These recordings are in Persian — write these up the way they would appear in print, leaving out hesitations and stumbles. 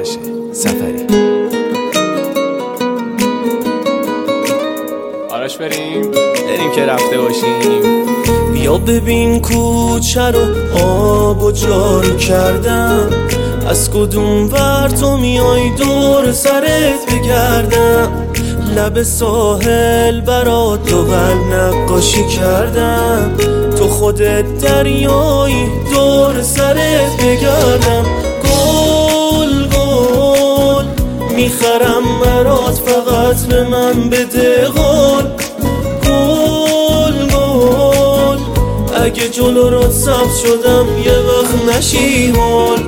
باشه. سفری آراش بریم که رفته باشیم. بیا ببین کوچه رو آب و جارو کردم، از کدوم ور تو میای دور سرت بگردم. لب ساحل برات دو قلب نقاشی کردم، تو خودت دریایی دور سرت بگردم. گل گل میخرم برات، فقط به من بده قول. گل گل اگه جلو رات سبز شدم یه وقت نشی هول.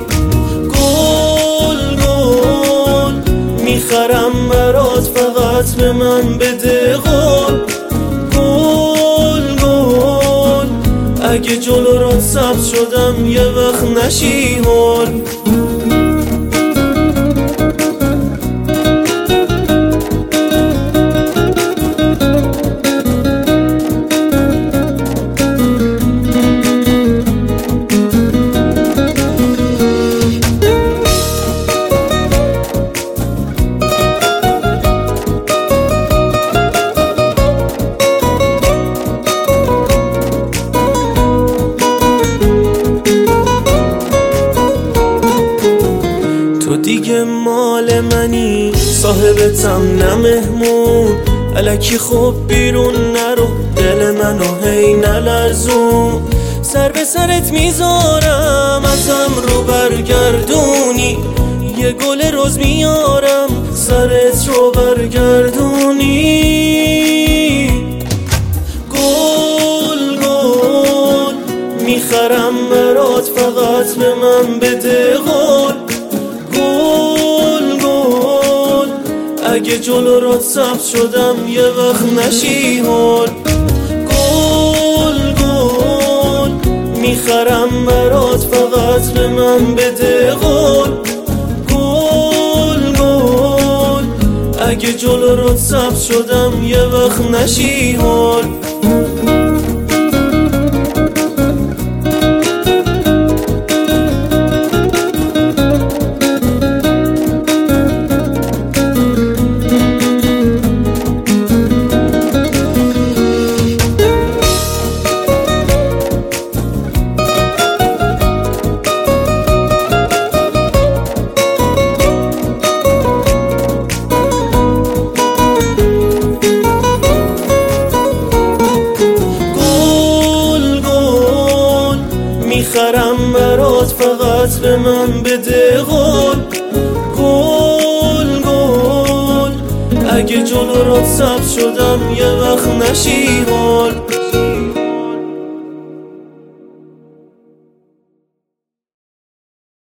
گل گل میخرم برات، فقط به من بده قول. گل گل اگه جلو رات سبز شدم یه وقت نشی هول. دیگه مال منی، صاحبتم نه مهمون. الکی خب بیرون نرو، دل منو هی نلرزون. سر به سرت میذارم ازم رو برگردونی، یه گل روز میارم سرت رو برگردونی. گل گل میخرم برات، فقط به من بده قول. گل گل اگه جلو رات سبز شدم یه وقت نشی هول. گل گل میخرم برات، فقط به من بده قول. گل گل اگه جلو رات سبز شدم یه وقت نشی هول. میخرم برات، فقط به من بده قول. گل گل اگه جلو رات سبز شدم یه وقت نشی هول.